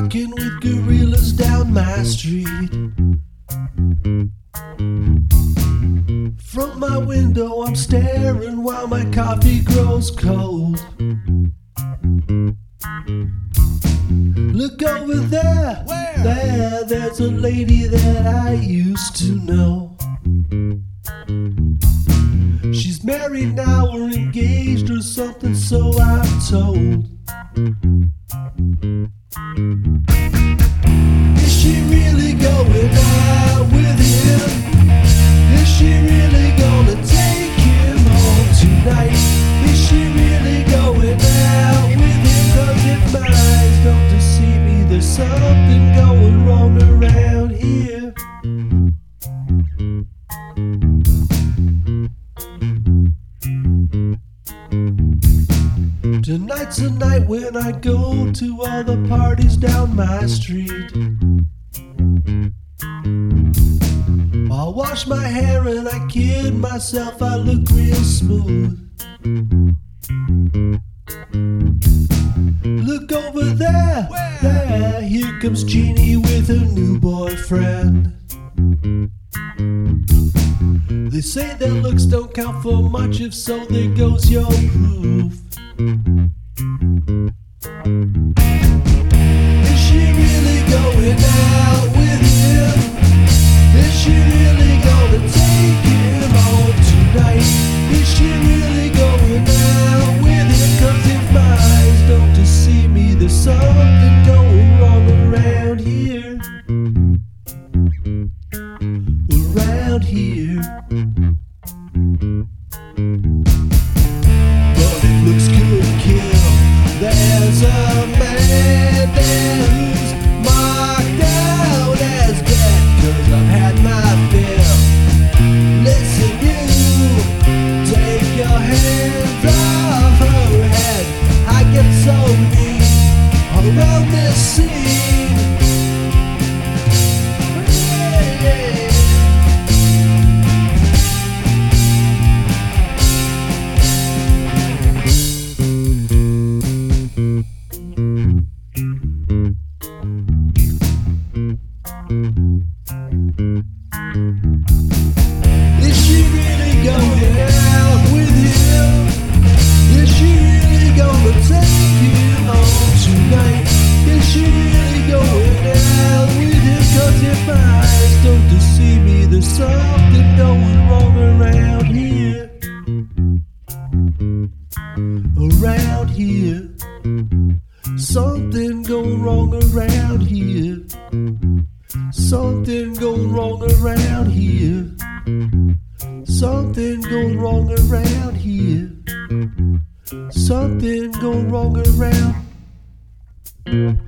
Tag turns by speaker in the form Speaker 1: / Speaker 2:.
Speaker 1: Walking with gorillas down my street. From my window I'm staring while my coffee grows cold. Look over there, there's a lady that I used to know. She's married now or engaged or something, so I'm told. Is she really going out with him? Is she really gonna take him home tonight? Is she really going out with him? 'Cause if my eyes don't deceive me, there's something going wrong around here. Tonight's a night when I go to all the parties down my street. I'll wash my hair and I kid myself, I look real smooth. Look over there, here comes Jeannie with her new boyfriend. They say their looks don't count for much, if so, there goes your proof. Is she really going out with him? Is she really gonna take him home tonight? Is she really going out with him? 'Cause if my eyes don't deceive me, there's something going wrong around here. Around here. But it looks good, kill. There's a man there who's marked out as dead, 'cause I've had my fill. Listen, you, take your hands off her head. I get so mean around this scene. Is she really going out with him? Is she really gonna take him home tonight? Is she really going out with him? 'Cause if my eyes don't deceive me, there's something going wrong around here. Around here. Something going wrong around here. Something going wrong around here. Something going wrong around here. Something going wrong around.